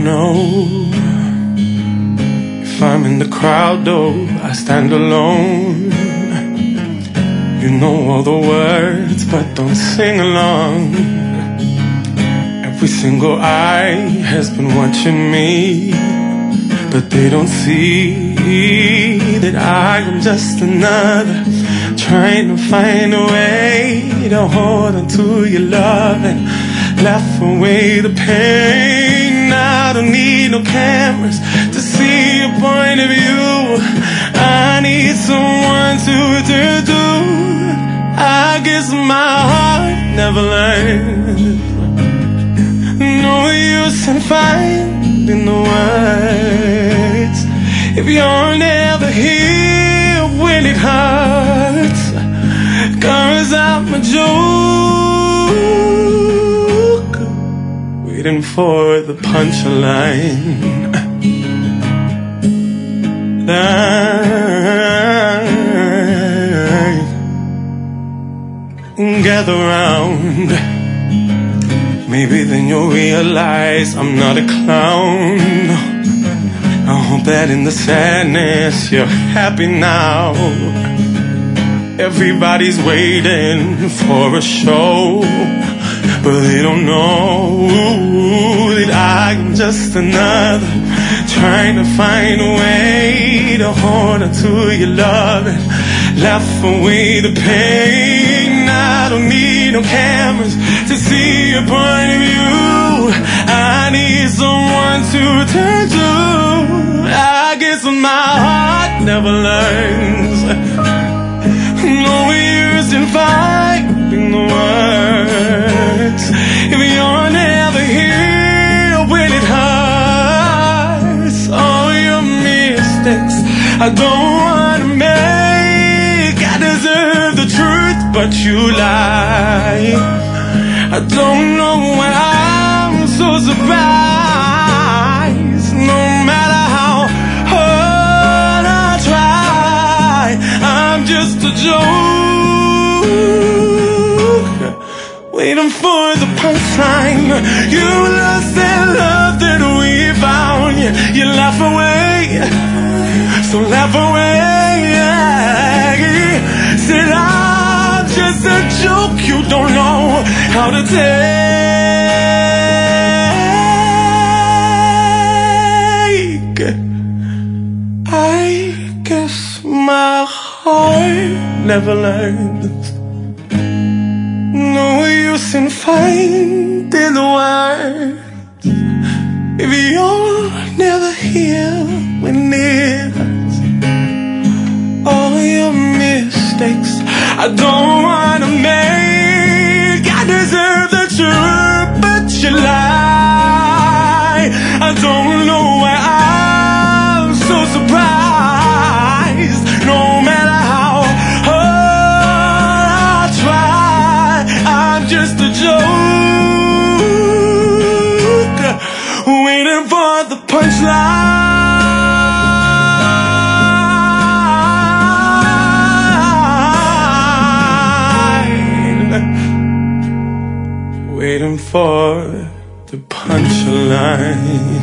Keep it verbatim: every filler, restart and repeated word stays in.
know if I'm in the crowd, though I stand alone. You know all the words, but don't sing along. Every single eye has been watching me, but they don't see that I am just another, trying to find a way to hold on to your love and laugh away the pain. I don't need no cameras to see your point of view. I need someone to turn to. I guess my heart never learned. No use in finding the words if you're never here when it hurts. 'Cause I'm a joke, waiting for the punchline. Gather round, maybe then you'll realize I'm not a clown. I hope that in the sadness you're happy now. Everybody's waiting for a show, but they don't know that I'm just another, trying to find a way to hold on to your love and laugh away the pain. I don't need no cameras to see your point of view. I need someone to turn to. I guess my heart never learns. No use in finding the words if you're never here when it hurts. All your mistakes I don't wanna make. I deserve the truth, but you lie. I don't know why I'm so surprised. No matter how hard I try, I'm just a joke, waiting for the punchline. You lost that love that we found. You, you laugh away, so laugh away. Said I'm just a joke you don't know how to take. I guess my heart never learns. No use in finding the words if you're never here when it hurts. All your mistakes I don't wanna make. I deserve the truth, but you lie. I don't know why I'm so surprised. No matter how hard I try, I'm just a joke, waiting for the punchline. Waiting for the punchline.